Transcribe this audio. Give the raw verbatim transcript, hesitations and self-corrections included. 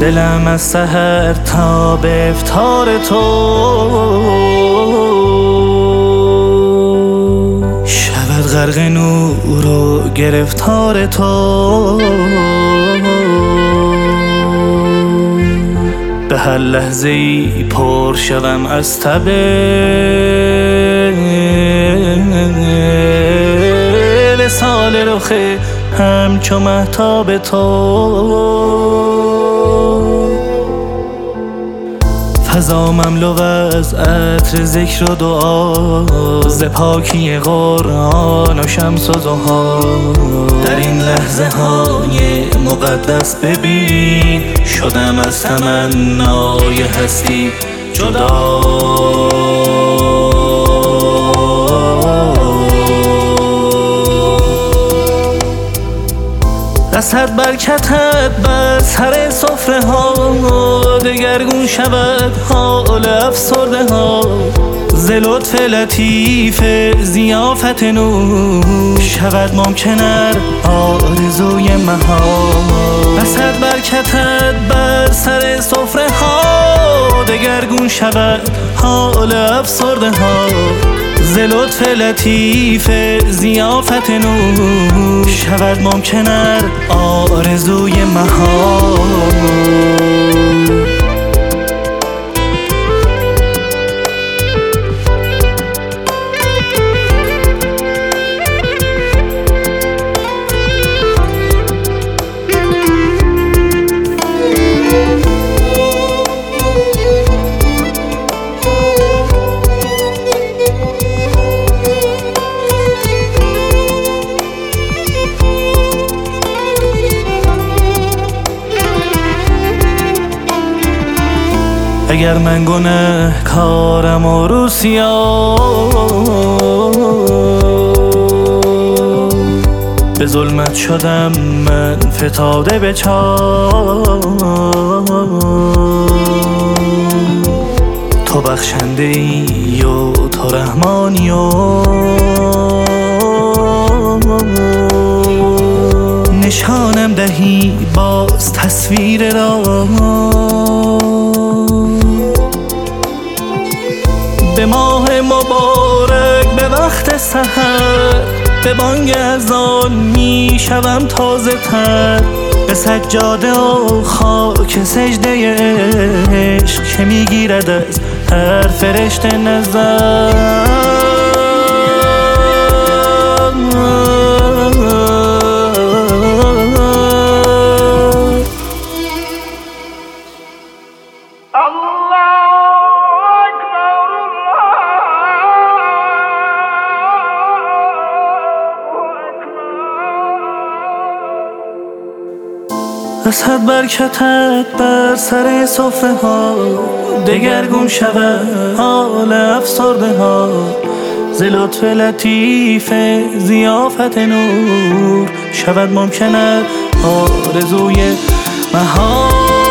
دلم از سحر تا به افطار تو شود غرق نور و گرفتار تو. به هر لحظه ای پر شوم از تب وصال رخ همچو مهتاب تو. فضا مملو از عطر ذکر و دعا، ز پاکی قرآن و شمس و ضحی. در این لحظه های مقدس ببین شدم از تمنای هستی جدا. رسد برکتت بر سر سفره ها، دگرگون شود حال افسرده ها. ز لطف لطیف ضیافت نور شود ممکن‌تر آرزوی مهار. رسد برکتت بر سر سفره ها، دگرگون شود حال افسرده ها. ز لطف لطیف ضیافت نور شود ممکن‌تر آرزوی مهار. اگر من گنه کارم و روسیا به ظلمت شدم من فتاده به چاه. تو بخشنده ای و تو رحمانی و نشانم دهی باز تصویر را. به ماه مبارک به وقت سحر به بانگ اذان می شوم تازه تر. به سجاده و خاک سجده عشق که می گیرد از هر فرشته نظر. رسد برکتت بر سر سفره ها، دگرگون شود حال افسرده ها. ز لطف لطیف ضیافت نور شود ممکن‌تر آرزوی مهار.